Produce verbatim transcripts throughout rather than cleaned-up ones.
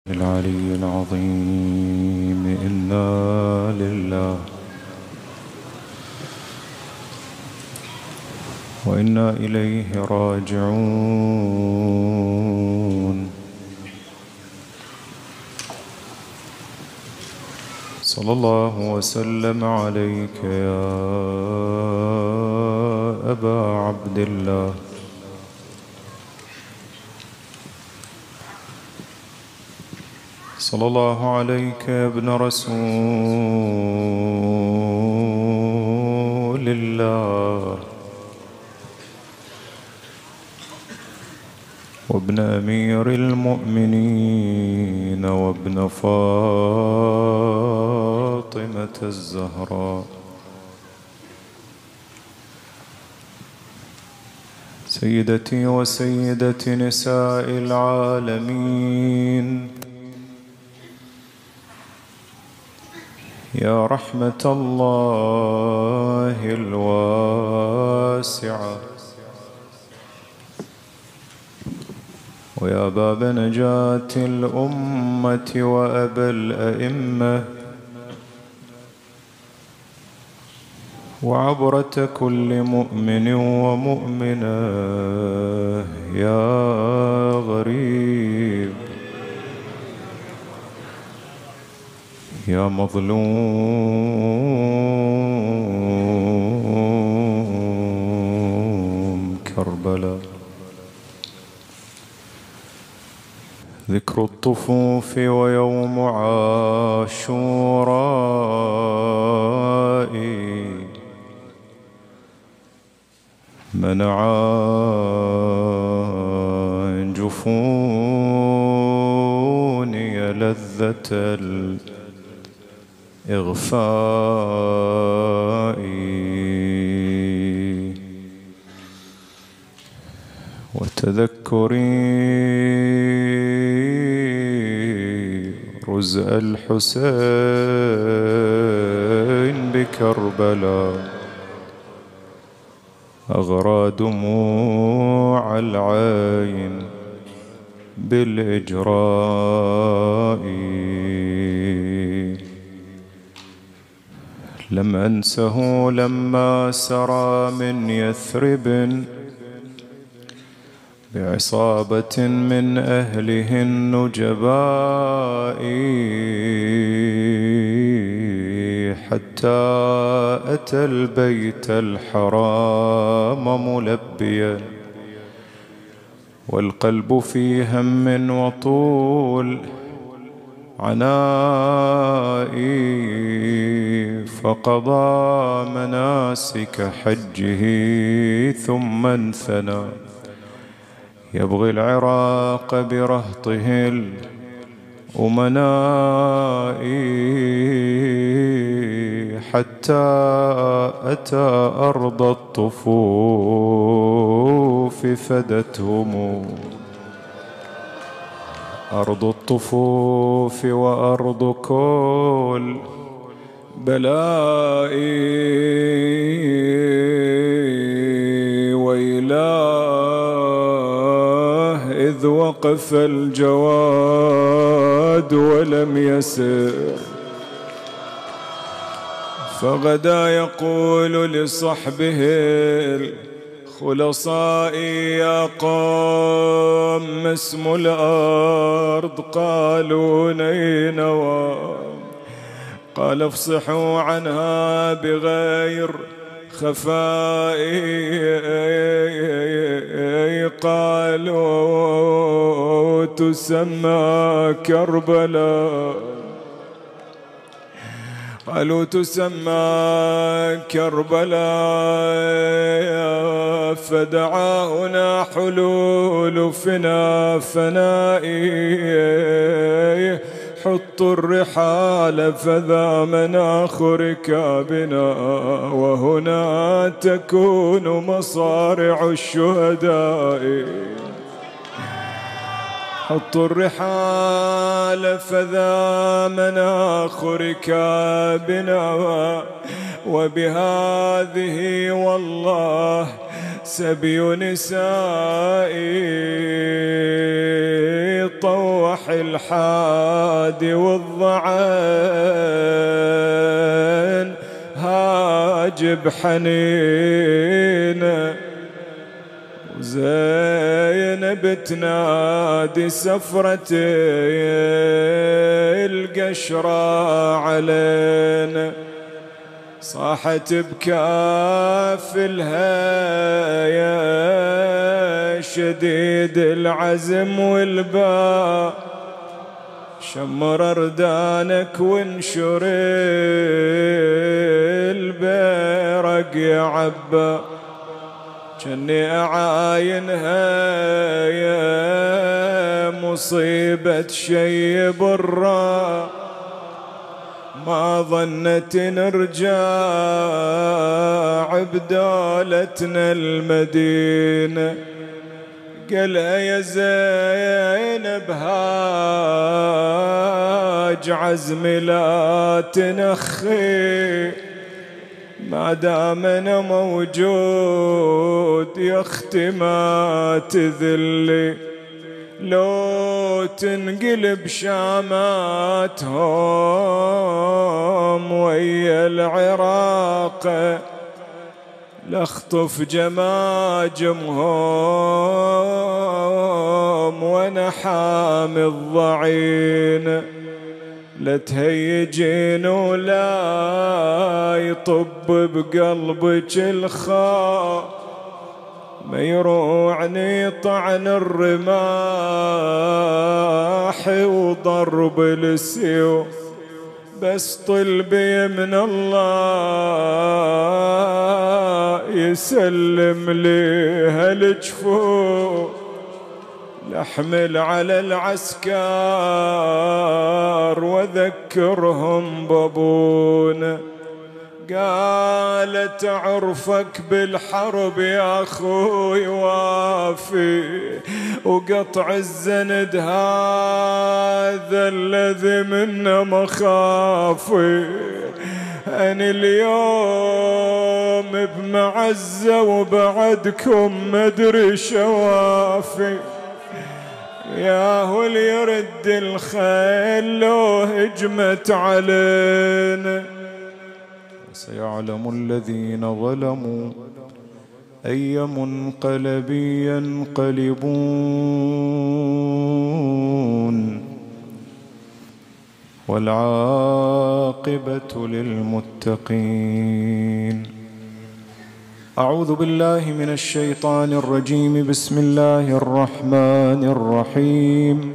العلي العظيم. إنا لله وإنا إليه راجعون. صلى الله وسلم عليك يا أبا عبد الله. صلى الله عليك يا ابن رسول الله وابن أمير المؤمنين وابن فاطمة الزهراء، سيدتي وسيدة نساء العالمين، يا رحمة الله الواسعة، ويا باب نجاة الأمة وأبا الأئمة، وعبرة كل مؤمن ومؤمنة، يا غريب يا مظلوم كربلاء. ذكر الطفوف ويوم عاشوراء منع جفوني لذة الإغفاء، وتذكري رزء الحسين بكربلاء، أغرى دموع العين بالإجراء. لم أنسه لما سرى من يثرب بعصابة من أهله النجباء، حتى أتى البيت الحرام ملبيا والقلب في هم وطول عنائي، فقضى مناسك حجه ثم انثنى يبغي العراق برهطه الأمناء، حتى أتى أرض الطفوف فدتهم أرض الطفوف وأرض كل بلائي، وإله إذ وقف الجواد ولم يسر، فغدا يقول لصحبه الخلصاء يا قوم ما اسم الأرض؟ قالوا نينوى. قال افصحوا عنها بغير خفاء، قالوا تسمى كربلاء، قالوا تسمى كربلاء، فدعاؤنا حلول فنا فنائي، حطوا الرحال فذا مناخ ركابنا، وهنا تكون مصارع الشهداء. حطوا الرحال فذا مناخ ركابنا، وبهذه والله سبي نسائي طوح الحادي والضعن هاجب حنينه، وزينب تنادي سفرتي القشرة علينا، صاحت بكافلها يا شديد العزم والباء، شمر اردانك وانشر البيرق يا عبا، جني أعاينها يا مصيبة شي برا، ما ظنت نرجع بدولتنا المدينة، قالها يا زينب هاج عزمي لا تنخي، ما دام انا موجود يا اختي ما تذلي، لو تنقلب شاماتهم ويا العراق، لاخطف جماجمهم وانا حامي الضعين، لا تهيجين ولا يطب بقلبك الخاء، ما يروعني طعن الرماح وضرب السيوف، بس طلبي من الله يسلم لي هالجفوف، لأحمل على العسكر وذكرهم بابونا، قالت عرفك بالحرب يا أخوي وافي، وقطع الزند هذا الذي منه مخافي، أنا اليوم بمعزة وبعدكم مدري شوافي، ياهو اللي يرد الخيل لو هجمت علينا، سيعلم الذين ظلموا أي منقلب ينقلبون، والعاقبة للمتقين. أعوذ بالله من الشيطان الرجيم، بسم الله الرحمن الرحيم.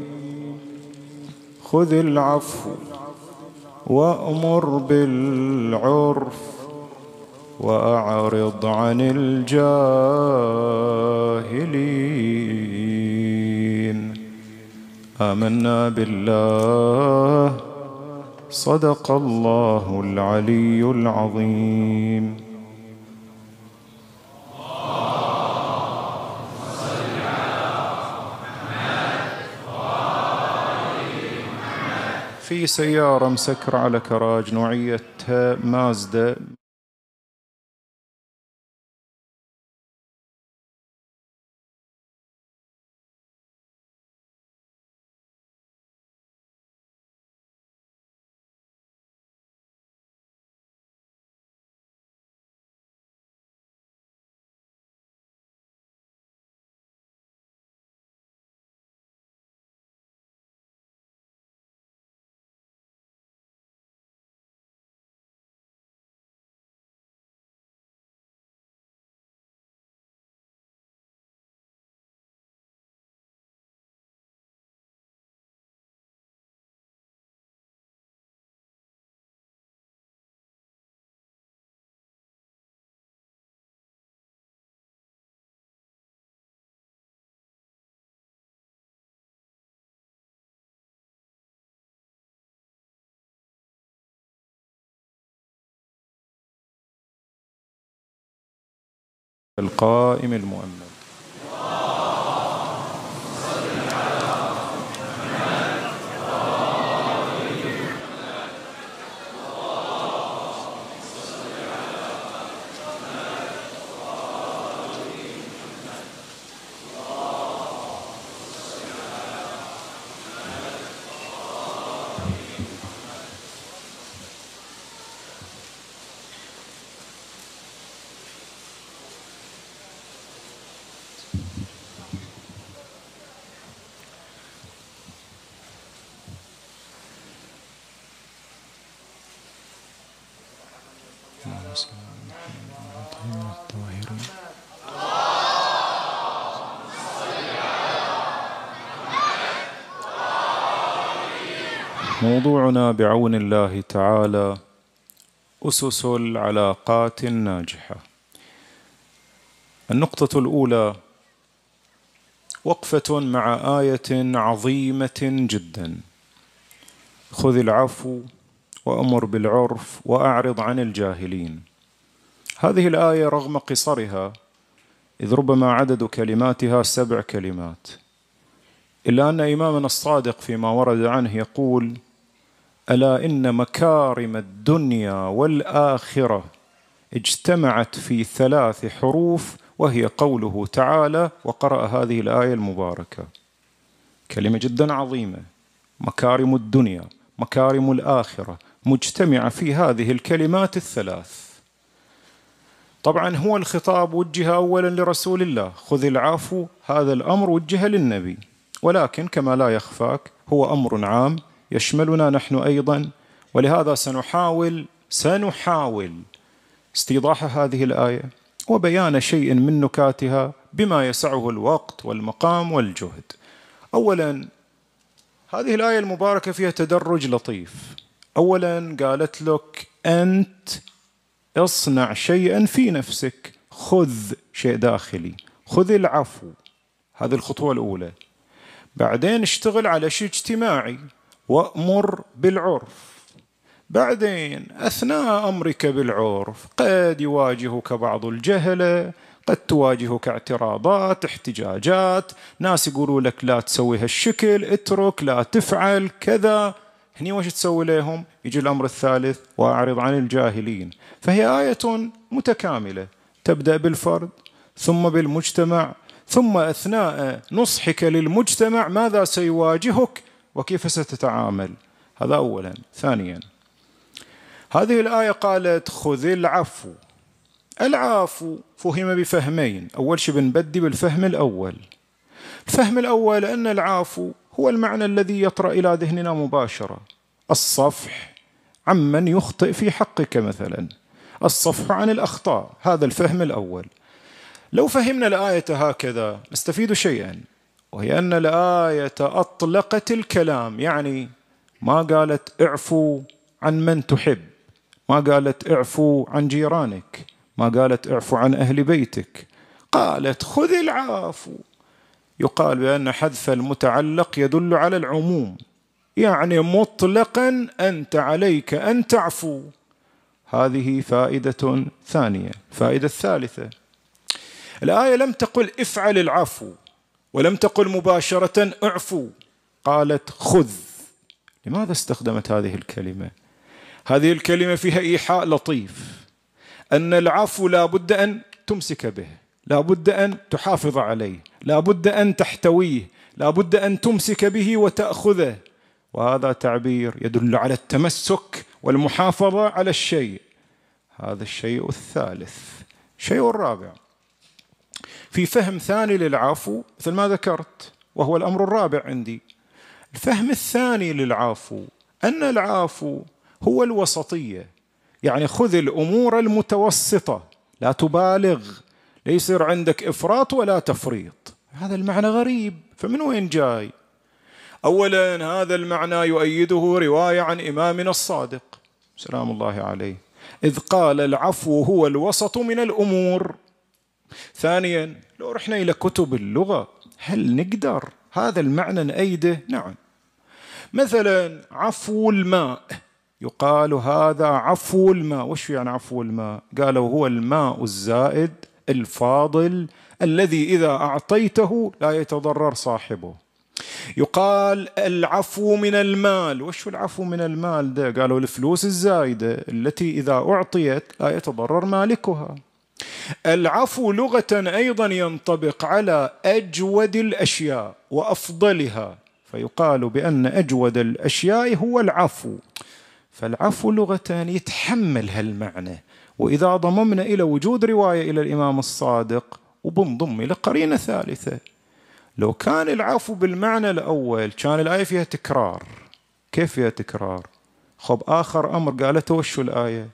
خذ العفو وأمر بالعرف وأعرض عن الجاهلين. آمنا بالله، صدق الله العلي العظيم. في سيارة مسكرة على كراج نوعية مازدا، القائم المؤمن. موضوعنا بعون الله تعالى أسس العلاقات الناجحة. النقطة الأولى وقفة مع آية عظيمة جدا: خذ العفو وأمر بالعرف وأعرض عن الجاهلين. هذه الآية رغم قصرها، إذ ربما عدد كلماتها سبع كلمات، إلا أن إمامنا الصادق فيما ورد عنه يقول: ألا إن مكارم الدنيا والآخرة اجتمعت في ثلاث حروف، وهي قوله تعالى. وقرأ هذه الآية المباركة، كلمة جدا عظيمة: مكارم الدنيا، مكارم الآخرة، مجتمعة في هذه الكلمات الثلاث. طبعا هو الخطاب وجه أولا لرسول الله، خذ العفو، هذا الأمر وجه للنبي، ولكن كما لا يخفاك هو أمر عام يشملنا نحن أيضا، ولهذا سنحاول سنحاول استيضاح هذه الآية وبيان شيء من نكاتها بما يسعه الوقت والمقام والجهد. أولا، هذه الآية المباركة فيها تدرج لطيف. أولا قالت لك أنت اصنع شيئا في نفسك، خذ شيء داخلي، خذ العفو، هذه الخطوة الأولى. بعدين اشتغل على شيء اجتماعي، وأمر بالعرف. بعدين أثناء أمرك بالعرف قد يواجهك بعض الجهلة، قد تواجهك اعتراضات، احتجاجات، ناس يقولوا لك لا تسوي هالشكل، اترك، لا تفعل كذا. هني وش تسوي لهم؟ يجي الأمر الثالث: وأعرض عن الجاهلين. فهي آية متكاملة، تبدأ بالفرد ثم بالمجتمع، ثم أثناء نصحك للمجتمع ماذا سيواجهك وكيف ستتعامل. هذا أولا. ثانيا، هذه الآية قالت خذ العفو. العفو فهم بفهمين. أول شيء بنبدي بالفهم الأول. الفهم الأول أن العفو هو المعنى الذي يطرأ إلى ذهننا مباشرة: الصفح عمن يخطئ في حقك مثلا، الصفح عن الأخطاء. هذا الفهم الأول. لو فهمنا الآية هكذا نستفيد شيئا، وهي أن الآية أطلقت الكلام، يعني ما قالت اعفو عن من تحب، ما قالت اعفو عن جيرانك، ما قالت اعفو عن أهل بيتك، قالت خذ العفو. يقال بأن حذف المتعلق يدل على العموم، يعني مطلقا أنت عليك أن تعفو. هذه فائدة ثانية. الفائدة الثالثة: الآية لم تقل افعل العفو، ولم تقل مباشرة اعفو، قالت خذ. لماذا استخدمت هذه الكلمة؟ هذه الكلمة فيها إيحاء لطيف، أن العفو لا بد أن تمسك به، لا بد أن تحافظ عليه، لا بد أن تحتويه، لا بد أن تمسك به وتأخذه. وهذا تعبير يدل على التمسك والمحافظة على الشيء. هذا الشيء الثالث. الشيء الرابع، في فهم ثاني للعفو مثل ما ذكرت، وهو الأمر الرابع عندي. الفهم الثاني للعفو أن العفو هو الوسطية، يعني خذ الأمور المتوسطة، لا تبالغ، لا يصير عندك إفراط ولا تفريط. هذا المعنى غريب، فمن وين جاي؟ أولا، هذا المعنى يؤيده رواية عن إمامنا الصادق سلام الله عليه، إذ قال العفو هو الوسط من الأمور. ثانيا، لو رحنا إلى كتب اللغة هل نقدر هذا المعنى نأيده؟ نعم. مثلا عفو الماء، يقال هذا عفو الماء. وش يعني عفو الماء؟ قالوا هو الماء الزائد الفاضل الذي إذا أعطيته لا يتضرر صاحبه. يقال العفو من المال. وش العفو من المال ده؟ قالوا الفلوس الزايدة التي إذا أعطيت لا يتضرر مالكها. العفو لغة أيضا ينطبق على أجود الأشياء وأفضلها، فيقال بأن أجود الأشياء هو العفو. فالعفو لغة يتحمل هالمعنى. وإذا ضممنا إلى وجود رواية إلى الإمام الصادق وبنضم إلى قرينة ثالثة، لو كان العفو بالمعنى الأول كان الآية فيها تكرار. كيف فيها تكرار؟ خب آخر أمر قالته وشو الآية؟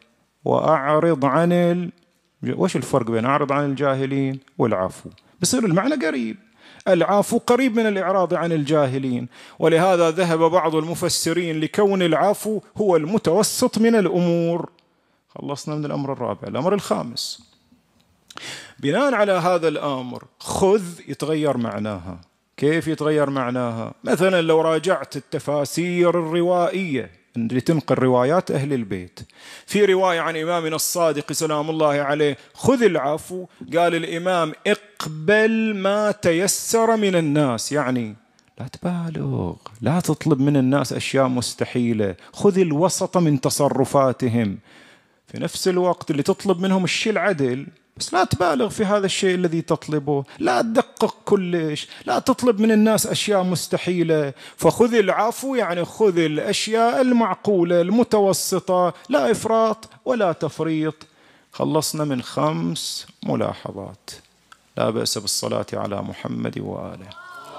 وأعرض عن ال... وش الفرق بين أعرض عن الجاهلين والعفو؟ بصير المعنى قريب. العفو قريب من الإعراض عن الجاهلين، ولهذا ذهب بعض المفسرين لكون العفو هو المتوسط من الأمور. خلصنا من الأمر الرابع. الأمر الخامس، بناء على هذا الأمر خذ يتغير معناها. كيف يتغير معناها؟ مثلا لو راجعت التفاسير الروائية اللي تنقل روايات أهل البيت، في رواية عن إمامنا الصادق سلام الله عليه خذ العفو، قال الإمام اقبل ما تيسر من الناس، يعني لا تبالغ، لا تطلب من الناس أشياء مستحيلة، خذ الوسط من تصرفاتهم. في نفس الوقت اللي تطلب منهم الشيء العدل، بس لا تبالغ في هذا الشيء الذي تطلبه، لا تدقق كلش، لا تطلب من الناس أشياء مستحيلة. فخذ العفو يعني خذ الأشياء المعقولة المتوسطة، لا إفراط ولا تفريط. خلصنا من خمس ملاحظات. لا بأس بالصلاة على محمد وآله.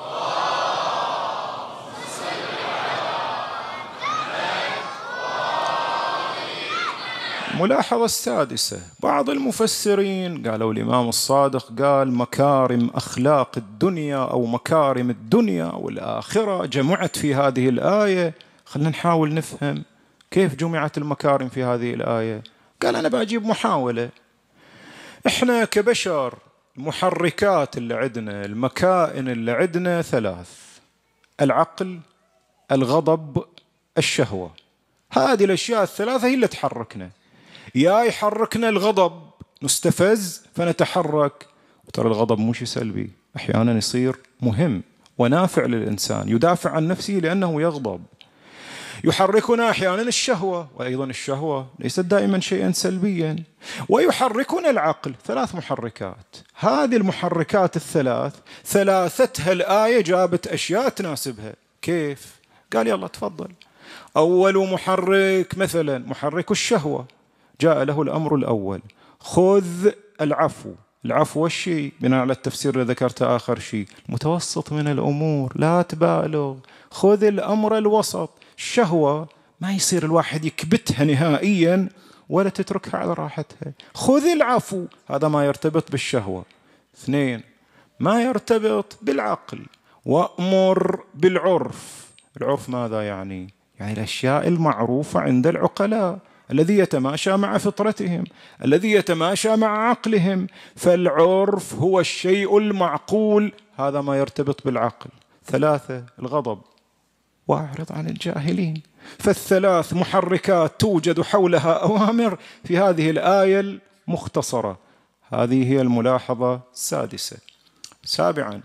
الملاحظة السادسة، بعض المفسرين قالوا الإمام الصادق قال مكارم أخلاق الدنيا أو مكارم الدنيا والآخرة جمعت في هذه الآية. خلنا نحاول نفهم كيف جمعت المكارم في هذه الآية. قال أنا بجيب محاولة. إحنا كبشر المحركات اللي عندنا، المكائن اللي عندنا ثلاث: العقل، الغضب، الشهوة. هذه الأشياء الثلاثة هي اللي تحركنا. يا يحركنا الغضب نستفز فنتحرك، وترى الغضب مش سلبي، أحيانا يصير مهم ونافع للإنسان، يدافع عن نفسه لأنه يغضب. يحركنا أحيانا الشهوة، وأيضا الشهوة ليست دائما شيئا سلبيا. ويحركنا العقل. ثلاث محركات. هذه المحركات الثلاث ثلاثتها الآية جابت أشياء تناسبها. كيف؟ قال يلا تفضل. أول محرك مثلا محرك الشهوة، جاء له الأمر الأول خذ العفو. العفو والشيء بناء على التفسير اللي ذكرته آخر شيء متوسط من الأمور، لا تبالغ، خذ الأمر الوسط. الشهوة ما يصير الواحد يكبتها نهائيا ولا تتركها على راحتها. خذ العفو، هذا ما يرتبط بالشهوة. اثنين، ما يرتبط بالعقل. وأمر بالعرف. العرف ماذا يعني؟ يعني الأشياء المعروفة عند العقلاء، الذي يتماشى مع فطرتهم، الذي يتماشى مع عقلهم. فالعرف هو الشيء المعقول، هذا ما يرتبط بالعقل. ثلاثة، الغضب، وأعرض عن الجاهلين. فالثلاث محركات توجد حولها أوامر في هذه الآية المختصرة. هذه هي الملاحظة السادسة. سابعا،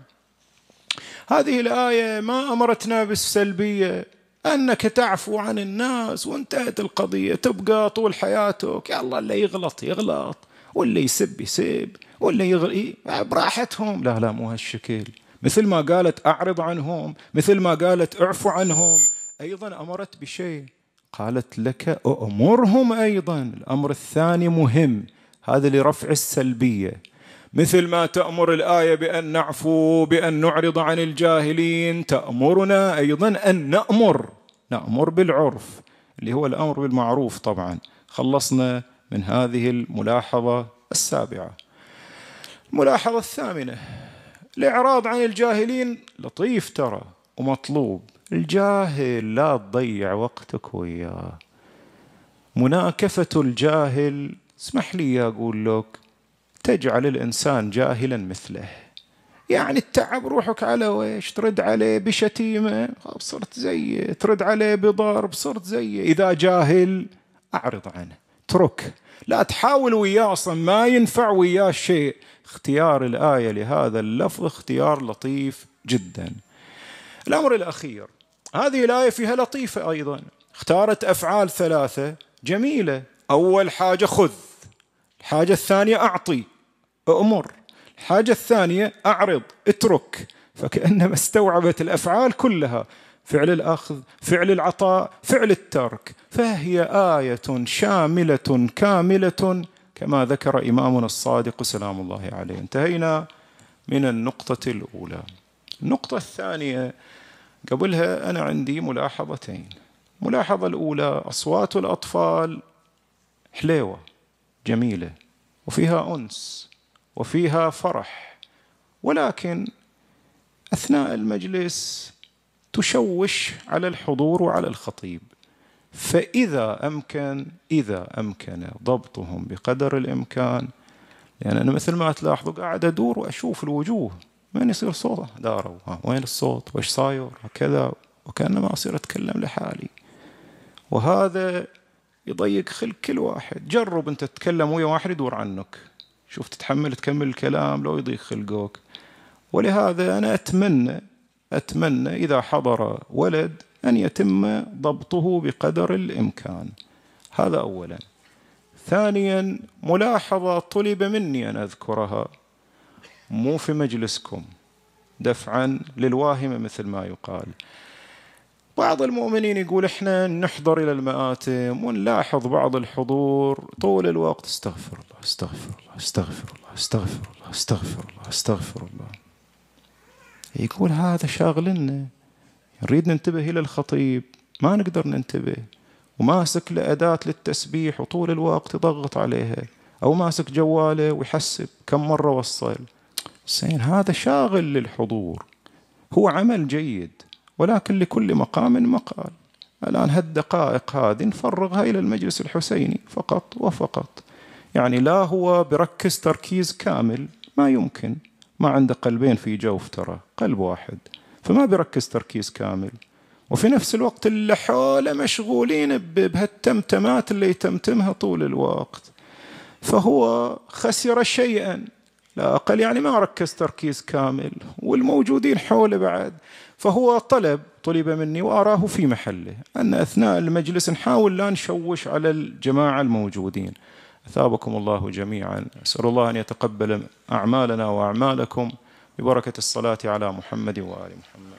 هذه الآية ما أمرتنا بالسلبية، أنك تعفو عن الناس وانتهت القضية، تبقى طول حياتك يا الله اللي يغلط يغلط واللي يسب يسب واللي يغلط براحتهم. لا لا، مو هالشكل. مثل ما قالت أعرض عنهم، مثل ما قالت اعفو عنهم، أيضا أمرت بشيء، قالت لك أمرهم أيضا. الأمر الثاني مهم، هذا لرفع السلبية. مثل ما تأمر الآية بأن نعفو، بأن نعرض عن الجاهلين، تأمرنا أيضا أن نأمر نأمر بالعرف اللي هو الأمر بالمعروف. طبعا خلصنا من هذه الملاحظة السابعة. الملاحظة الثامنة، الإعراض عن الجاهلين لطيف ترى ومطلوب. الجاهل لا تضيع وقتك وياه. مناكفة الجاهل، اسمح لي أقول لك، تجعل الإنسان جاهلا مثله. يعني تتعب روحك على ويش؟ ترد عليه بشتيمة صرت زيه، ترد عليه بضرب صرت زيه. إذا جاهل أعرض عنه، ترك، لا تحاول وياه، أصلا ما ينفع وياه شيء. اختيار الآية لهذا اللفظ اختيار لطيف جدا. الأمر الأخير، هذه الآية فيها لطيفة أيضا، اختارت أفعال ثلاثة جميلة. أول حاجة خذ، الحاجة الثانية أعطي أمر، الحاجة الثانية أعرض اترك. فكأنما استوعبت الأفعال كلها، فعل الأخذ، فعل العطاء، فعل الترك. فهي آية شاملة كاملة كما ذكر إمامنا الصادق سلام الله عليه. انتهينا من النقطة الأولى. النقطة الثانية قبلها أنا عندي ملاحظتين. الملاحظة الأولى، أصوات الأطفال حليوة جميلة وفيها أنس وفيها فرح، ولكن أثناء المجلس تشوش على الحضور وعلى الخطيب. فإذا أمكن إذا أمكن ضبطهم بقدر الإمكان، لأن أنا مثل ما تلاحظوا قاعد أدور وأشوف الوجوه، وين يصير صوته داروا، وين الصوت وإيش صاير وكذا، وكأنما أصير أتكلم لحالي، وهذا يضيق خلق كل واحد. جرب أنت تتكلم ويا واحد يدور عنك، شوف تتحمل تكمل الكلام لو يضيق خلقك. ولهذا أنا أتمنى أتمنى إذا حضر ولد أن يتم ضبطه بقدر الإمكان. هذا أولا. ثانيا، ملاحظة طلب مني أن أذكرها، مو في مجلسكم دفعا للواهمة مثل ما يقال. بعض المؤمنين يقول إحنا نحضر إلى المآتم ونلاحظ بعض الحضور طول الوقت استغفر الله استغفر الله استغفر الله استغفر الله استغفر الله استغفر الله. يقول هذا شاغلنا، نريد ننتبه إلى الخطيب ما نقدر ننتبه، وماسك لأداة للتسبيح وطول الوقت يضغط عليها، أو ماسك جواله ويحسب كم مرة وصل. زين، هذا شاغل للحضور، هو عمل جيد، ولكن لكل مقام مقال. الآن هالدقائق هذه نفرغها إلى المجلس الحسيني فقط وفقط. يعني لا هو بركز تركيز كامل، ما يمكن، ما عنده قلبين في جوف، ترى قلب واحد، فما بيركز تركيز كامل. وفي نفس الوقت اللي حوله مشغولين بهالتمتمات اللي يتمتمها طول الوقت، فهو خسر شيئا لا أقل، يعني ما ركز تركيز كامل، والموجودين حوله بعد. فهو طلب طلب مني وأراه في محله أن أثناء المجلس نحاول لا نشوش على الجماعة الموجودين. أثابكم الله جميعا. أسأل الله أن يتقبل أعمالنا وأعمالكم ببركة الصلاة على محمد وآل محمد.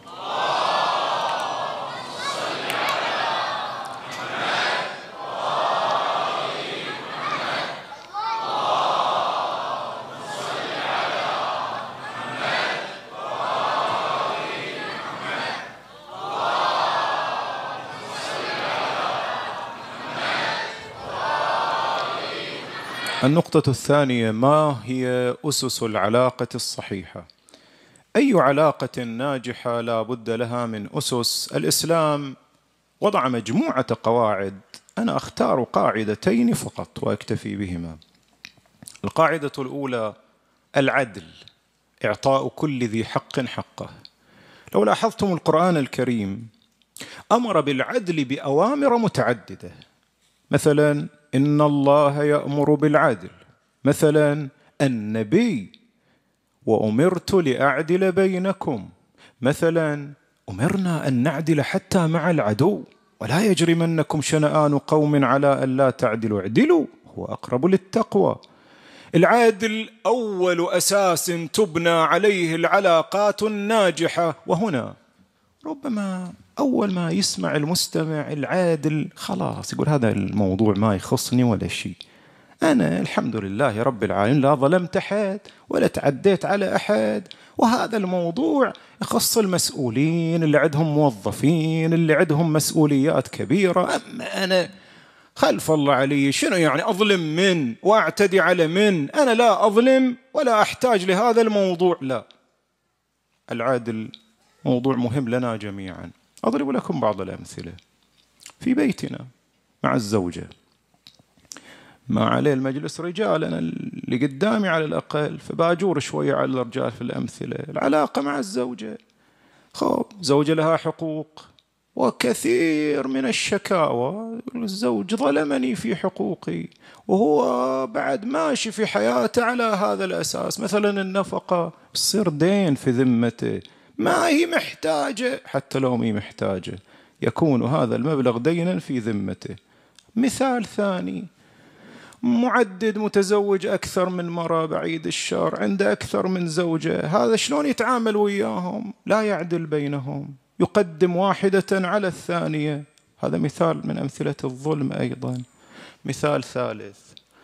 النقطة الثانية، ما هي أسس العلاقة الصحيحة؟ أي علاقة ناجحة لا بد لها من أسس. الإسلام وضع مجموعة قواعد، أنا أختار قاعدتين فقط وأكتفي بهما. القاعدة الأولى العدل، إعطاء كل ذي حق حقه. لو لاحظتم القرآن الكريم أمر بالعدل بأوامر متعددة، مثلا إن الله يأمر بالعدل، مثلا النبي وأمرت لأعدل بينكم، مثلا أمرنا أن نعدل حتى مع العدو، ولا يجرمنكم شنآن قوم على أن لا تعدلوا، اعدلوا هو أقرب للتقوى. العدل أول أساس تبنى عليه العلاقات الناجحة. وهنا ربما أول ما يسمع المستمع العادل خلاص يقول هذا الموضوع ما يخصني ولا شيء، أنا الحمد لله رب العالمين لا ظلمت أحد ولا تعديت على أحد، وهذا الموضوع يخص المسؤولين اللي عندهم موظفين اللي عندهم مسؤوليات كبيرة. أما أنا خلف الله علي، شنو يعني أظلم من وأعتدي على من؟ أنا لا أظلم ولا أحتاج لهذا الموضوع. لا، العدل موضوع مهم لنا جميعا. أضرب لكم بعض الأمثلة. في بيتنا مع الزوجة، ما عليه المجلس رجال، أنا اللي قدامي على الأقل، فباجور شوية على الرجال في الأمثلة. العلاقة مع الزوجة، خب زوجة لها حقوق، وكثير من الشكاوى الزوج ظلمني في حقوقي، وهو بعد ماشي في حياته على هذا الأساس. مثلا النفقة تصير دين في ذمته، ما هي محتاجة، حتى لو هي محتاجة يكون هذا المبلغ دينا في ذمته. مثال ثاني، معدد متزوج أكثر من مرة بعيد الشر، عنده أكثر من زوجة، هذا شلون يتعامل وياهم؟ لا يعدل بينهم، يقدم واحدة على الثانية. هذا مثال من أمثلة الظلم. أيضا مثال ثالث،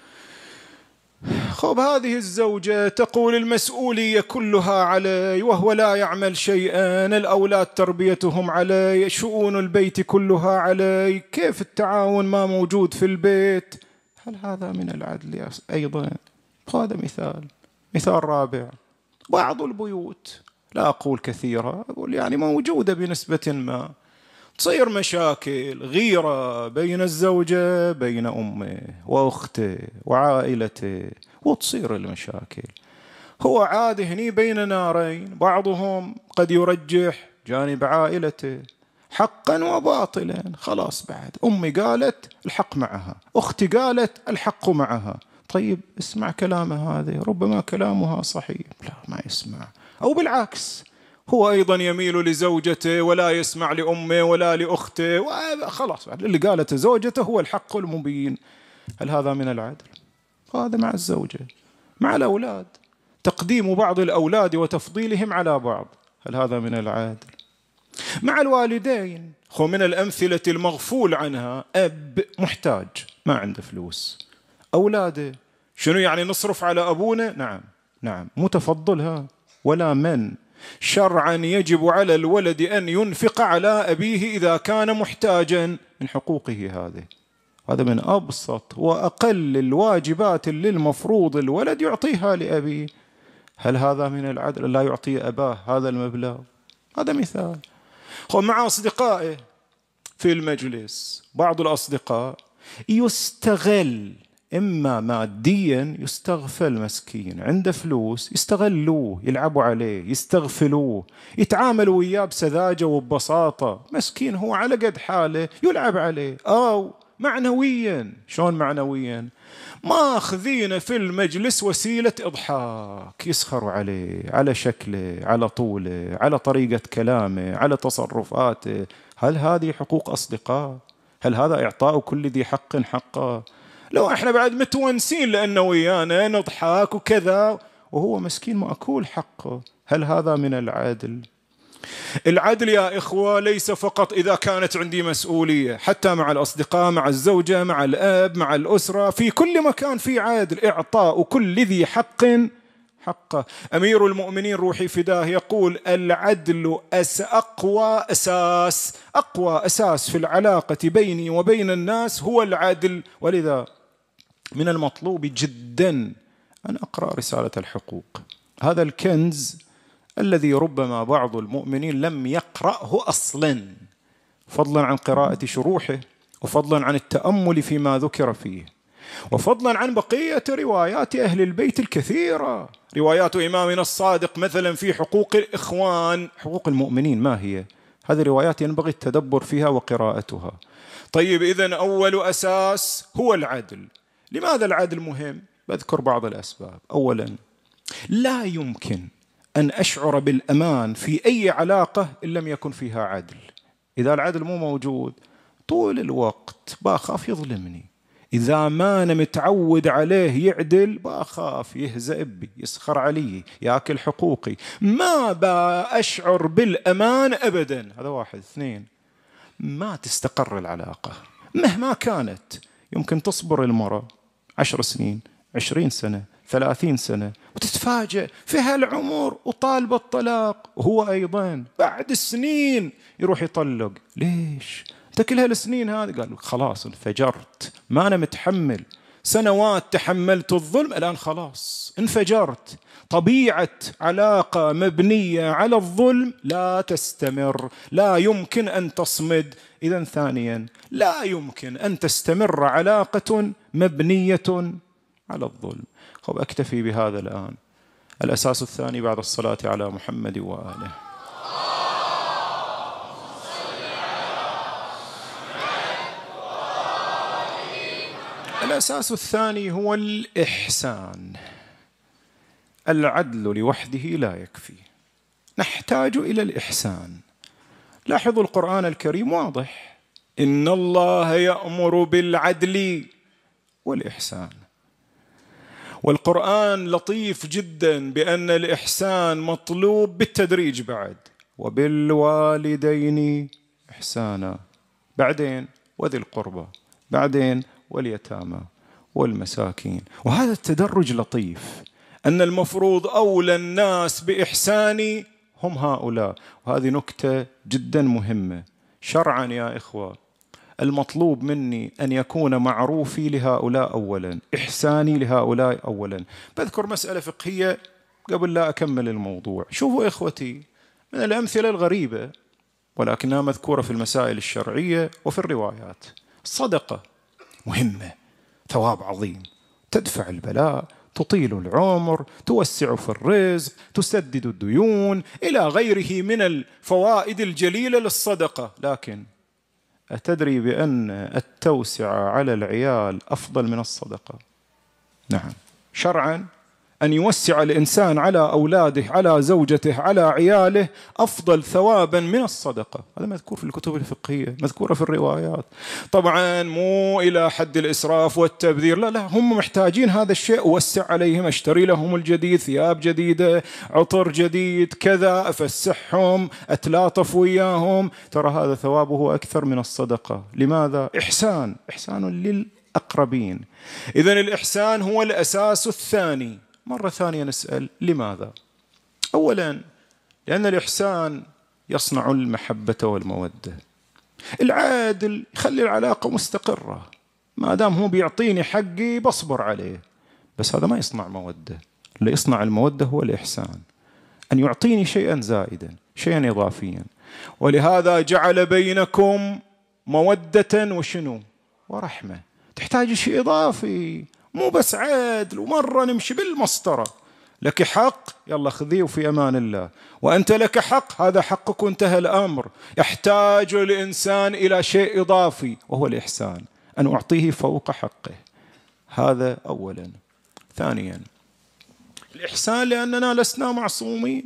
خب هذه الزوجة تقول المسؤولية كلها علي وهو لا يعمل شيئا، الأولاد تربيتهم علي، شؤون البيت كلها علي، كيف التعاون ما موجود في البيت؟ هل هذا من العدل أيضا؟ هذا مثال. مثال رابع، بعض البيوت، لا أقول كثيرة، أقول يعني موجودة بنسبة ما، تصير مشاكل غيرة بين الزوجة بين أمه وأخته وعائلته، وتصير المشاكل. هو عاد هني بين نارين، بعضهم قد يرجح جانب عائلته حقا وباطلا، خلاص بعد أمي قالت الحق معها، أختي قالت الحق معها، طيب اسمع كلامها هذا، ربما كلامها صحيح، لا ما يسمع، أو بالعكس هو أيضا يميل لزوجته ولا يسمع لأمه ولا لأخته، خلاص اللي قالته زوجته هو الحق المبين. هل هذا من العدل؟ هذا مع الزوجة، مع الأولاد، تقديم بعض الأولاد وتفضيلهم على بعض، هل هذا من العدل؟ مع الوالدين، خو من الأمثلة المغفول عنها أب محتاج ما عنده فلوس، أولاده شنو يعني نصرف على أبونا؟ نعم نعم متفضلها، ولا من شرعا يجب على الولد أن ينفق على أبيه إذا كان محتاجا، من حقوقه هذه. هذا من أبسط وأقل الواجبات اللي المفروض الولد يعطيها لأبيه. هل هذا من العدل لا يعطي أباه هذا المبلغ؟ هذا مثال. مع أصدقائه في المجلس، بعض الأصدقاء يستغل إما ماديا، يستغفل مسكين، عنده فلوس يستغلوه، يلعبوا عليه، يستغفلوه، يتعاملوا وياه بسذاجة وببساطة، مسكين هو على قد حاله يلعب عليه. أو معنويا، شلون معنويا؟ ماخذين في المجلس وسيلة إضحاك، يسخروا عليه، على شكله، على طوله، على طريقة كلامه، على تصرفاته. هل هذه حقوق أصدقاء؟ هل هذا إعطاء كل ذي حق حقه؟ لو احنا بعد متونسين لأنه ويانا نضحك وكذا، وهو مسكين مأكول حقه، هل هذا من العدل؟ العدل يا إخوة ليس فقط إذا كانت عندي مسؤولية، حتى مع الأصدقاء، مع الزوجة، مع الأب، مع الأسرة، في كل مكان في عدل، إعطاء كل ذي حق حقه. أمير المؤمنين روحي فداه يقول العدل أس أقوى أساس، أقوى أساس في العلاقة بيني وبين الناس هو العدل. ولذا من المطلوب جدا أن أقرأ رسالة الحقوق، هذا الكنز الذي ربما بعض المؤمنين لم يقرأه أصلا، فضلا عن قراءة شروحه، وفضلا عن التأمل فيما ذكر فيه، وفضلا عن بقية روايات أهل البيت الكثيرة، روايات إمامنا الصادق مثلا في حقوق الإخوان، حقوق المؤمنين ما هي؟ هذه روايات ينبغي التدبر فيها وقراءتها. طيب إذن أول أساس هو العدل. لماذا العدل مهم؟ بذكر بعض الأسباب. أولا، لا يمكن أن أشعر بالأمان في أي علاقة إن لم يكن فيها عدل. إذا العدل مو موجود طول الوقت بخاف يظلمني، إذا ما أنا متعود عليه يعدل بخاف يهزأ بي، يسخر علي، يأكل حقوقي، ما بأشعر بالأمان أبدا. هذا واحد. اثنين، ما تستقر العلاقة مهما كانت. يمكن تصبر المرأة عشر سنين، عشرين سنة، ثلاثين سنة، وتتفاجأ في هالعمر وطالب الطلاق، وهو أيضا بعد سنين يروح يطلق. ليش؟ أنت كل هالسنين هذه؟ قال خلاص انفجرت، ما أنا متحمل، سنوات تحملت الظلم، الآن خلاص انفجرت. طبيعة علاقة مبنية على الظلم لا تستمر، لا يمكن أن تصمد. إذن ثانيا، لا يمكن أن تستمر علاقة مبنية على الظلم. خب أكتفي بهذا الآن. الأساس الثاني بعد الصلاة على محمد وآله. الأساس الثاني هو الإحسان. العدل لوحده لا يكفي، نحتاج إلى الإحسان. لاحظوا القرآن الكريم واضح، إن الله يأمر بالعدل والإحسان. والقرآن لطيف جدا بأن الإحسان مطلوب بالتدريج بعد، وبالوالدين إحسانا، بعدين وذي القربى، بعدين واليتامى والمساكين. وهذا التدرج لطيف، أن المفروض أولى الناس بإحساني هم هؤلاء. وهذه نكتة جدا مهمة شرعا يا إخوة. المطلوب مني أن يكون معروفي لهؤلاء أولا، إحساني لهؤلاء أولا. بذكر مسألة فقهية قبل لا أكمل الموضوع. شوفوا إخوتي، من الأمثلة الغريبة ولكنها مذكورة في المسائل الشرعية وفي الروايات، الصدقة مهمة، ثواب عظيم، تدفع البلاء، تطيل العمر، توسع في الرزق، تسدد الديون، إلى غيره من الفوائد الجليلة للصدقة. لكن أتدري بأن التوسعة على العيال أفضل من الصدقة؟ نعم، شرعا أن يوسع الإنسان على أولاده، على زوجته، على عياله أفضل ثوابا من الصدقة. هذا مذكور في الكتب الفقهية، مذكورة في الروايات. طبعا مو إلى حد الإسراف والتبذير، لا لا، هم محتاجين هذا الشيء، أوسع عليهم، أشتري لهم الجديد، ثياب جديدة، عطر جديد، كذا، أفسحهم، أتلاطف وياهم، ترى هذا ثوابه أكثر من الصدقة. لماذا؟ إحسان، إحسان للأقربين. إذن الإحسان هو الأساس الثاني. مرة ثانية نسأل لماذا؟ أولا لأن الإحسان يصنع المحبة والمودة. العادل يخلي العلاقة مستقرة، ما دام هو بيعطيني حقي بصبر عليه، بس هذا ما يصنع مودة. اللي يصنع المودة هو الإحسان، أن يعطيني شيئا زائدا، شيئا إضافيا. ولهذا جعل بينكم مودة وشنو؟ ورحمة. تحتاج شيء إضافي، مو بس عادل ومرة نمشي بالمسطرة. لك حق، يلا خذيه وفي أمان الله، وأنت لك حق، هذا حقك وانتهى الأمر. يحتاج الإنسان إلى شيء إضافي وهو الإحسان، أن أعطيه فوق حقه. هذا أولا. ثانيا الإحسان لأننا لسنا معصومين.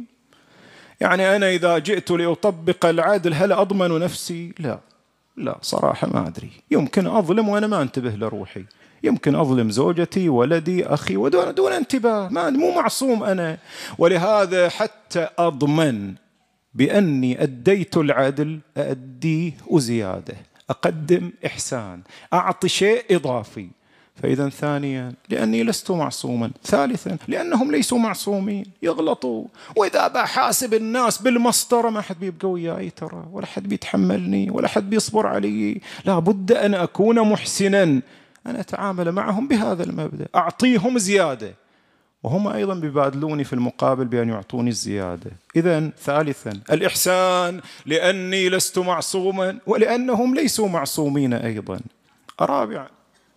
يعني أنا إذا جئت لأطبق العدل هل أضمن نفسي؟ لا لا، صراحة ما أدري. يمكن أظلم وأنا ما أنتبه لروحي، يمكن أظلم زوجتي، ولدي، أخي، ودون دون انتباه، ما مو معصوم أنا. ولهذا حتى أضمن بأني أديت العدل أأديه وزيادة، أقدم إحسان، أعطي شيء إضافي. فإذا ثانيا لأني لست معصوما. ثالثا لأنهم ليسوا معصومين، يغلطوا. وإذا بحاسب الناس بالمسطرة ما حد بيبقى وياي ترى، ولا حد بيتحملني، ولا حد بيصبر علي. لا بد أن أكون محسنا، أنا أتعامل معهم بهذا المبدأ، أعطيهم زيادة وهم أيضا بيبادلوني في المقابل بأن يعطوني الزيادة. إذن ثالثا الإحسان لأني لست معصوما ولأنهم ليسوا معصومين أيضا. رابعا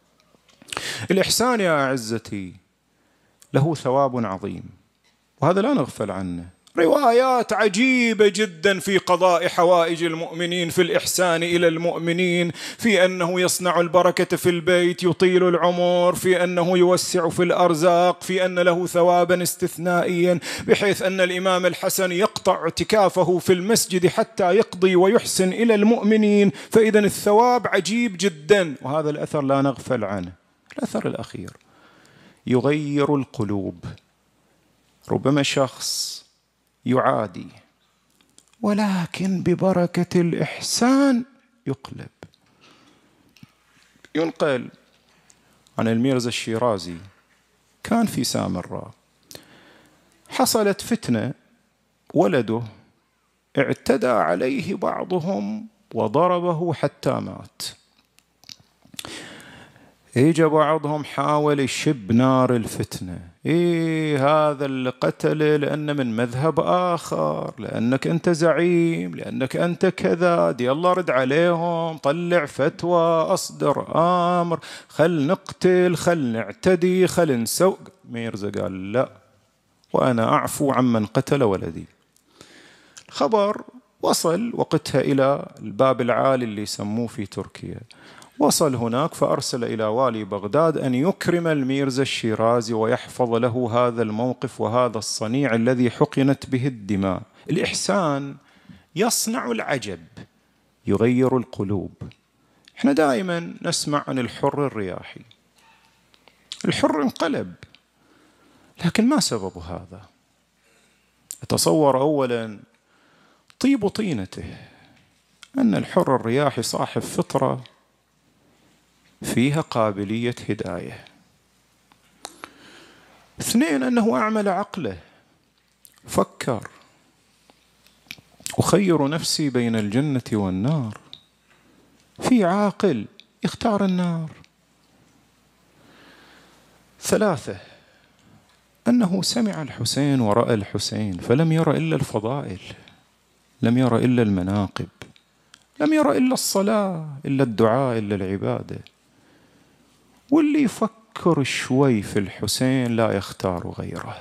الإحسان يا أعزتي له ثواب عظيم، وهذا لا نغفل عنه. روايات عجيبة جدا في قضاء حوائج المؤمنين، في الإحسان إلى المؤمنين، في أنه يصنع البركة في البيت، يطيل العمر، في أنه يوسع في الأرزاق، في أن له ثوابا استثنائيا، بحيث أن الإمام الحسن يقطع اعتكافه في المسجد حتى يقضي ويحسن إلى المؤمنين. فإذا الثواب عجيب جدا، وهذا الأثر لا نغفل عنه. الأثر الأخير يغير القلوب. ربما شخص يعادي ولكن ببركة الإحسان يقلب. ينقل عن الميرزا الشيرازي، كان في سامراء، حصلت فتنة، ولده اعتدى عليه بعضهم وضربه حتى مات. إجا بعضهم حاول يشب نار الفتنة، إيه هذا اللي قتله لأنه من مذهب آخر، لأنك أنت زعيم، لأنك أنت كذا، دي الله رد عليهم، طلع فتوى، أصدر أمر، خل نقتل، خل نعتدي، خل نسوء. ميرزا قال لا، وأنا أعفو عمن قتل ولدي. خبر وصل وقتها إلى الباب العالي اللي يسموه في تركيا. وصل هناك فأرسل إلى والي بغداد أن يكرم الميرزا الشيرازي ويحفظ له هذا الموقف وهذا الصنيع الذي حقنت به الدماء. الإحسان يصنع العجب، يغير القلوب. احنا دائما نسمع عن الحر الرياحي، الحر انقلب، لكن ما سبب هذا؟ أتصور أولا طيب طينته، أن الحر الرياحي صاحب فطرة فيها قابلية هداية. اثنين أنه أعمل عقله، فكر، أخير نفسي بين الجنة والنار، في عاقل يختار النار. ثلاثة، أنه سمع الحسين ورأى الحسين فلم ير إلا الفضائل، لم ير إلا المناقب، لم ير إلا الصلاة، إلا الدعاء، إلا العبادة. واللي يفكر شوي في الحسين لا يختار غيره.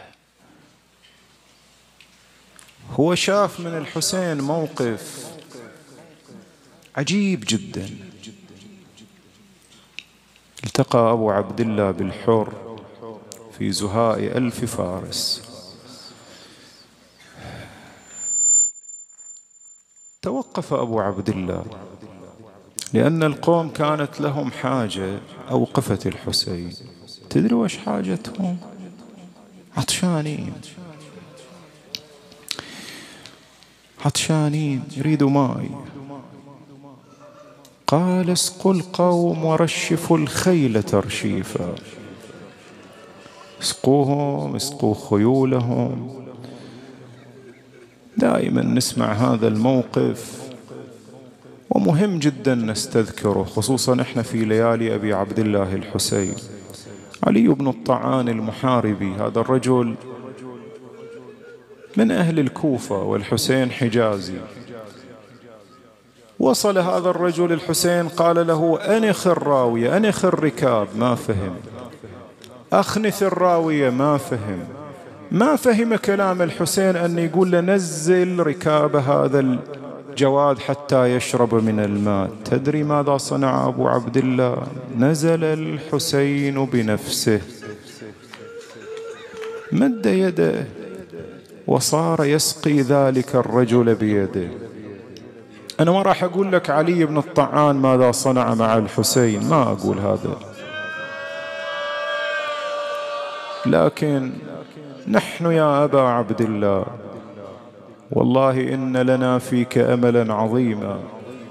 هو شاف من الحسين موقف عجيب جدا. التقى أبو عبد الله بالحر في زهاء ألف فارس. توقف أبو عبد الله لأن القوم كانت لهم حاجة أوقفت الحسين. تدري وش حاجتهم؟ عطشانين، عطشانين يريدوا ماء. قال اسقوا القوم ورشفوا الخيل ترشيفا. اسقوهم، اسقوا خيولهم. دائما نسمع هذا الموقف ومهم جدا نستذكره، خصوصا احنا في ليالي أبي عبد الله الحسين. علي بن الطعان المحاربي، هذا الرجل من أهل الكوفة والحسين حجازي. وصل هذا الرجل الحسين قال له أنخ الراوية، أنخ الركاب، ما فهم. أخنث الراوية، ما فهم. ما فهم كلام الحسين أن يقول له نزل ركاب هذا الجواد حتى يشرب من الماء. تدري ماذا صنع أبو عبد الله؟ نزل الحسين بنفسه، مد يده وصار يسقي ذلك الرجل بيده. أنا ما راح أقول لك علي بن الطعان ماذا صنع مع الحسين، ما أقول هذا، لكن نحن يا أبا عبد الله والله إن لنا فيك أملا عظيما.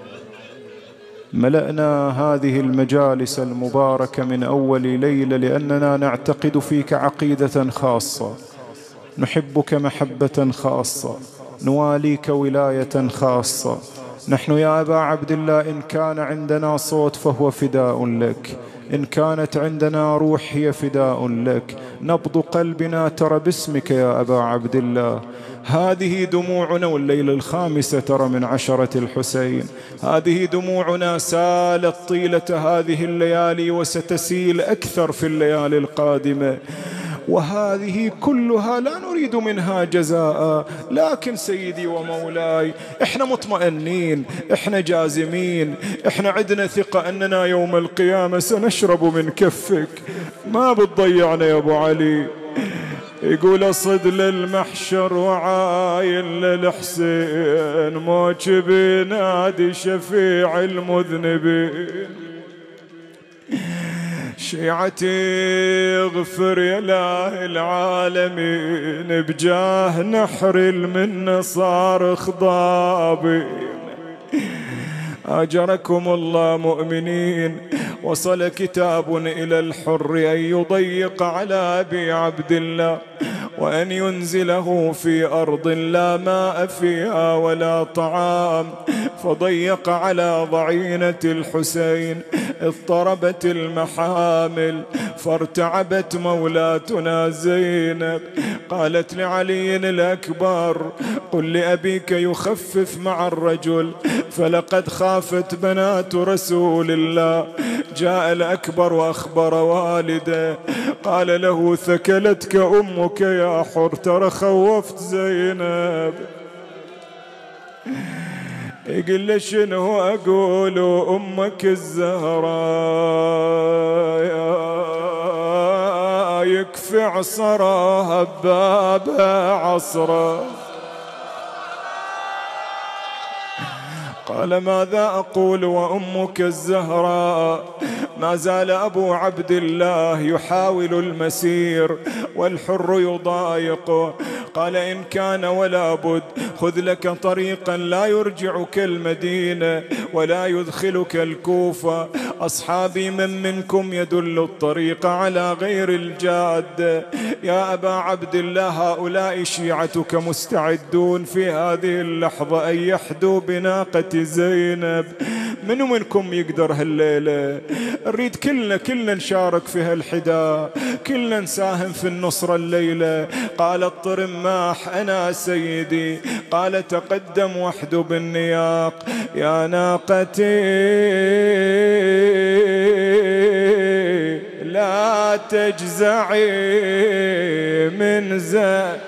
ملأنا هذه المجالس المباركة من أول ليلة لأننا نعتقد فيك عقيدة خاصة، نحبك محبة خاصة، نواليك ولاية خاصة. نحن يا أبا عبد الله إن كان عندنا صوت فهو فداء لك، إن كانت عندنا روح هي فداء لك. نبض قلبنا ترى باسمك يا أبا عبد الله. هذه دموعنا، والليلة الخامسة ترى من عشرة الحسين، هذه دموعنا سالت طيلة هذه الليالي وستسيل أكثر في الليالي القادمة، وهذه كلها لا نريد منها جزاء. لكن سيدي ومولاي احنا مطمئنين، احنا جازمين، احنا عندنا ثقة أننا يوم القيامة سنشرب من كفك. ما بتضيعنا يا أبو علي. يقول صد للمحشر وعاين للحسين، موج بنادي شفيع المذنبين. شيعتي اغفر يا اله العالمين، بجاه نحر المنة صار خضابي. أجركم الله مؤمنين. وصل كتاب إلى الحر أن يضيق على أبي عبد الله وأن ينزله في أرض لا ماء فيها ولا طعام، فضيق على ضعينة الحسين. اضطربت المحامل فارتعبت مولاتنا زينب، قالت لعلي الأكبر قل لأبيك يخفف مع الرجل، فلقد خافت بنات رسول الله. جاء الأكبر وأخبر والده، قال له ثكلتك أمك يا حر، ترى خوفت زينب. يقول لي شنو أقول أمك الزهراء، يكفي عصرها بباب عصره. قال ماذا أقول وأمك الزهراء؟ ما زال أبو عبد الله يحاول المسير والحر يضايقه. قال إن كان ولا بد خذ لك طريقا لا يرجعك المدينة ولا يدخلك الكوفة. أصحابي من منكم يدل الطريق على غير الجادة. يا أبا عبد الله هؤلاء شيعتك مستعدون في هذه اللحظة أن يحدوا بناقة زينب. منو منكم يقدر هالليلة؟ نريد كلنا كلنا نشارك في هالحداء، كلنا نساهم في النصرة الليلة. قال الطرماح أنا سيدي. قال تقدم وحده بالنياق. يا ناقتي لا تجزعي من زاد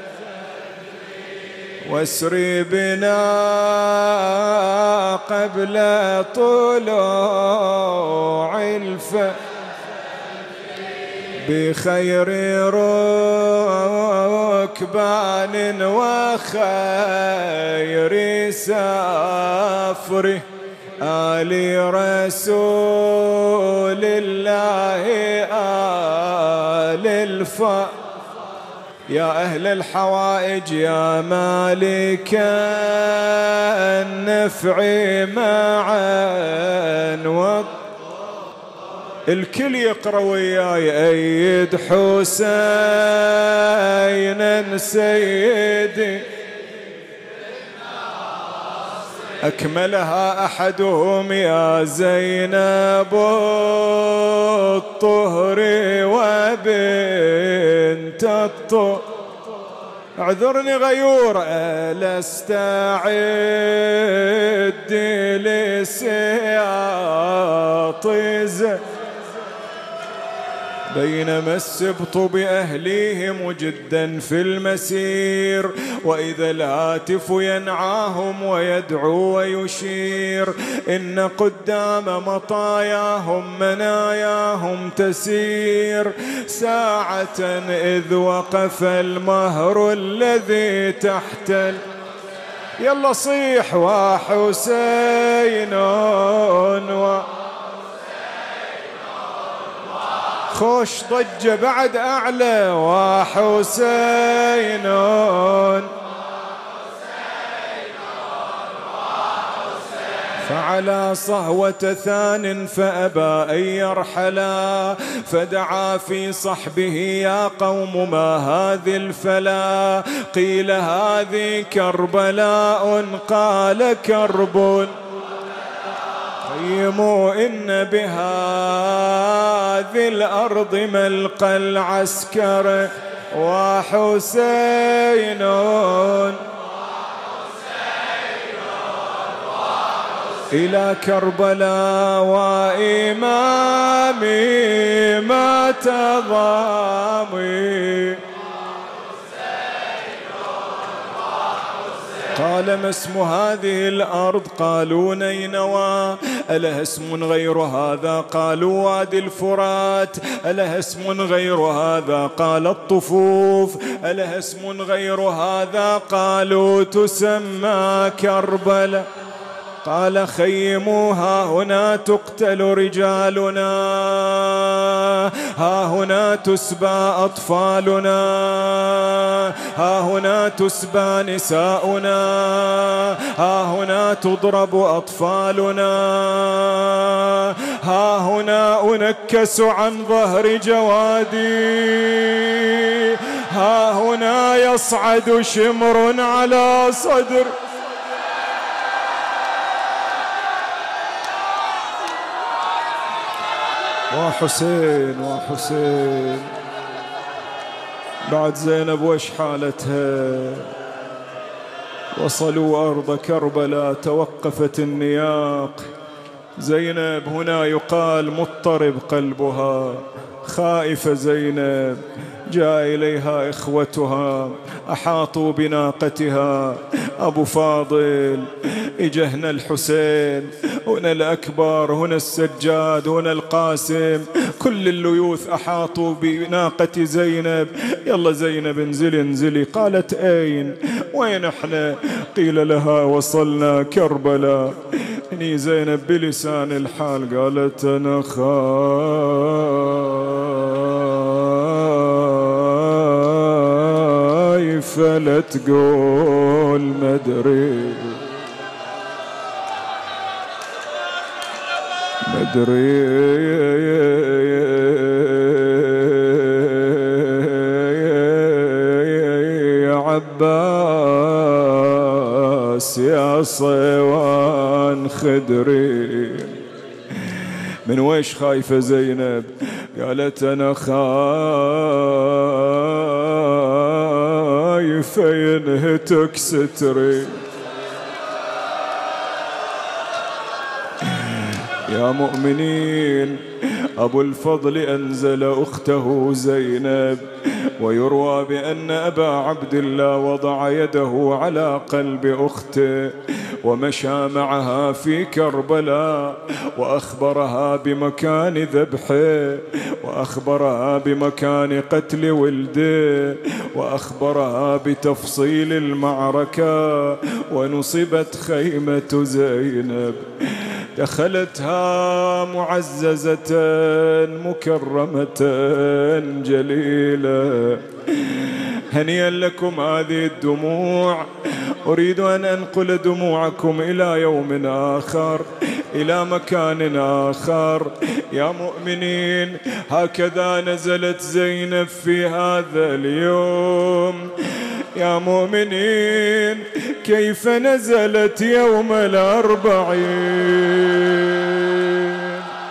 واسري بنا قبل طلوع الفجر بخير ركبان وخير سافر آل رسول الله آل الفا. يا أهل الحوائج يا مالك النفع معا و الكل يقرأ وياي أيد حسينا سيدي أكملها أحدهم يا زينب الطهر وبنت الطهر. اعذرني غيور ألستعد لسياط زين بينما السبط بأهليهم جدا في المسير وإذا الهاتف ينعاهم ويدعو ويشير إن قدام مطاياهم مناياهم تسير ساعة إذ وقف المهر الذي تحت ال... يلا صيح وحسين و خوش ضجة بعد أعلى وحسين فعلى صهوة ثان فأبى أن يرحلا فدعا في صحبه يا قوم ما هذه الفلا قيل هذه كربلاء قال كرب قيموا إن بهذه الأرض ملقى العسكر وحسين إلى كربلاء وإمامي ما تضامي قال ما اسم هذه الأرض قالوا نينوى ألها اسم غير هذا قالوا وادي الفرات ألها اسم غير هذا قال الطفوف ألها اسم غير هذا قالوا تسمى كربلاء قال خيموها هنا تقتل رجالنا ها هنا تسبى أطفالنا ها هنا تسبى نساؤنا ها هنا تضرب أطفالنا ها هنا أنكس عن ظهر جوادي ها هنا يصعد شمر على صدر وحسين وحسين. بعد زينب وش حالتها؟ وصلوا أرض كربلاء توقفت النياق. زينب هنا يقال مضطرب قلبها خائفة زينب. جاء إليها إخوتها أحاطوا بناقتها. أبو فاضل إجهنا الحسين هنا الأكبر هنا السجاد هنا القاسم كل الليوث أحاطوا بناقة زينب. يلا زينب انزلي انزلي. قالت أين وين احنا؟ قيل لها وصلنا كربلاء. إني زينب بلسان الحال قالت أنا خايفة لا تقول مدري مدري يا عباس يا صوان خدري من ويش خايفة زينب؟ قالت أنا خايفة ينهتك ستري. يا مؤمنين، أبو الفضل أنزل أخته زينب، ويروى بأن أبا عبد الله وضع يده على قلب أخته ومشى معها في كربلاء، وأخبرها بمكان ذبحه، وأخبرها بمكان قتل ولده، وأخبرها بتفصيل المعركة، ونصبت خيمة زينب. دخلتها معززة مكرمة جليلة. هنيئا لكم هذه الدموع. أريد أن أنقل دموعكم إلى يوم آخر، إلى مكان آخر. يا مؤمنين، هكذا نزلت زينب في هذا اليوم. يا مؤمنين، كيف نزلت يوم الأربعين.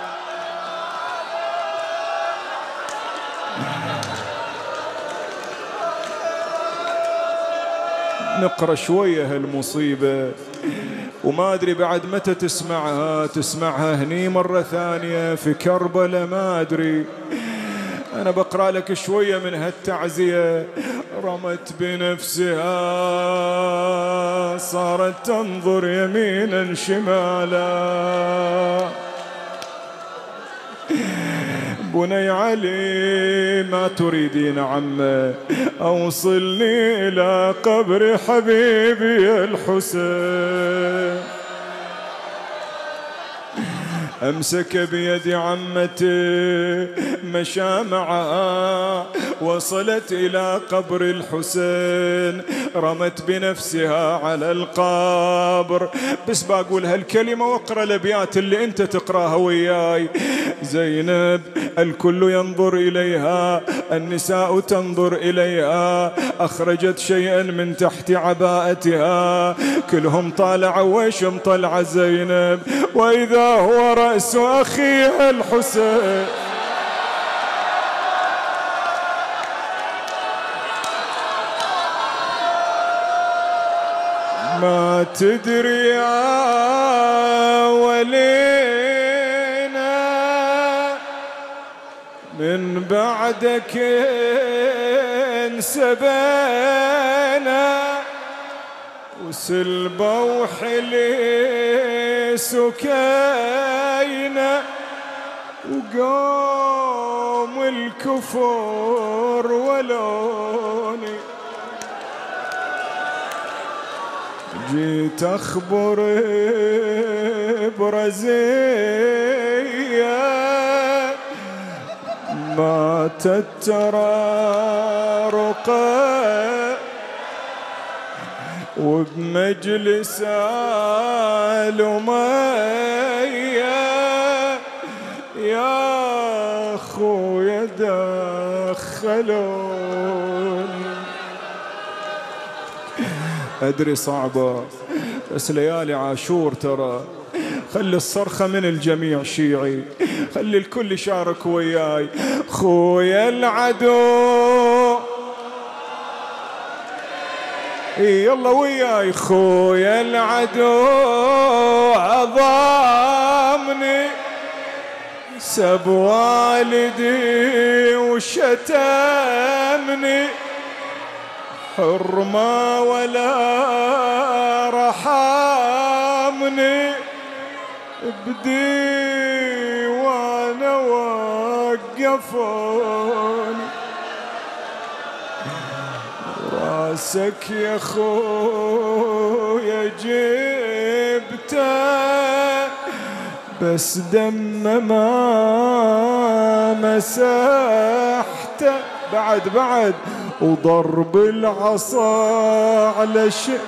نقرأ شوية هالمصيبة، وما أدري بعد متى تسمعها. تسمعها هني مرة ثانية في كربلاء، ما أدري. أنا بقرأ لك شوية من هالتعزية. رمت بنفسها، صارت تنظر يمينا شمالا. بني علي ما تريدين عمه؟ أوصلني إلى قبر حبيبي الحسين. أمسك بيد عمته، مشى معها، وصلت إلى قبر الحسين. رمت بنفسها على القبر. بس بقول هالكلمة واقرأ الأبيات اللي أنت تقرأها وياي. زينب الكل ينظر إليها، النساء تنظر إليها. أخرجت شيئا من تحت عباءتها، كلهم طالعوا ويش مطلع زينب، وإذا هو رأس أخيها الحسين. ما تدري يا ولينا من بعدك انسبينا، وسلبة وحلي سكينا، وقوم الكفر ولوني. جيت أخبر برزية ماتت ترارقة، وبمجلس الأمية يا أخويا دخلوني. أدري صعبة، بس ليالي عاشور ترى. خلي الصرخة من الجميع شيعي، خلي الكل يشارك وياي. خويا العدو، إيه يلا وياي. خويا العدو عظامني، سب والدي وشتمني، حرمة ولا رحمني، بديوان وقفوني. راسك يا خويا جبته، بس دم ما مسحته. بعد بعد وضرب العصا على شيء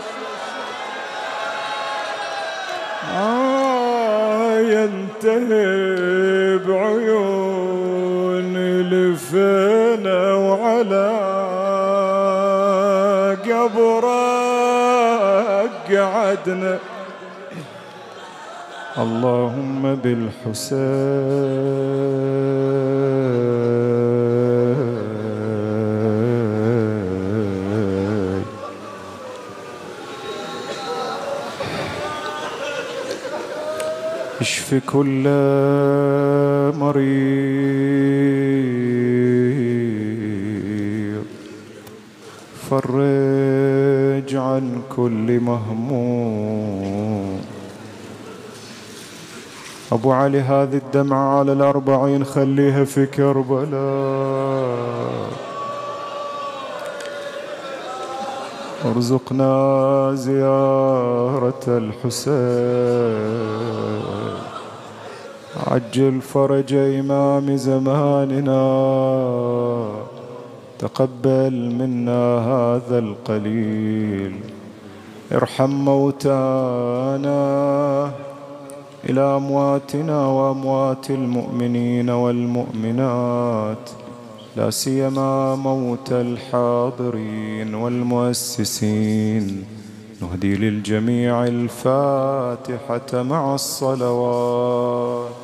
آه ينتهي بعيون لفنا، وعلى قبرك قعدنا. اللهم بالحسين. اشف كل مريض، فرج عن كل مهموم. أبو علي هذه الدمعة على الأربعين خليها في كربلاء، ارزقنا زيارة الحسين، عجل فرج إمام زماننا، تقبل منا هذا القليل، ارحم موتانا، إلى أمواتنا وأموات المؤمنين والمؤمنات، لا سيما موت الحاضرين والمؤسسين. نهدي للجميع الفاتحة مع الصلوات.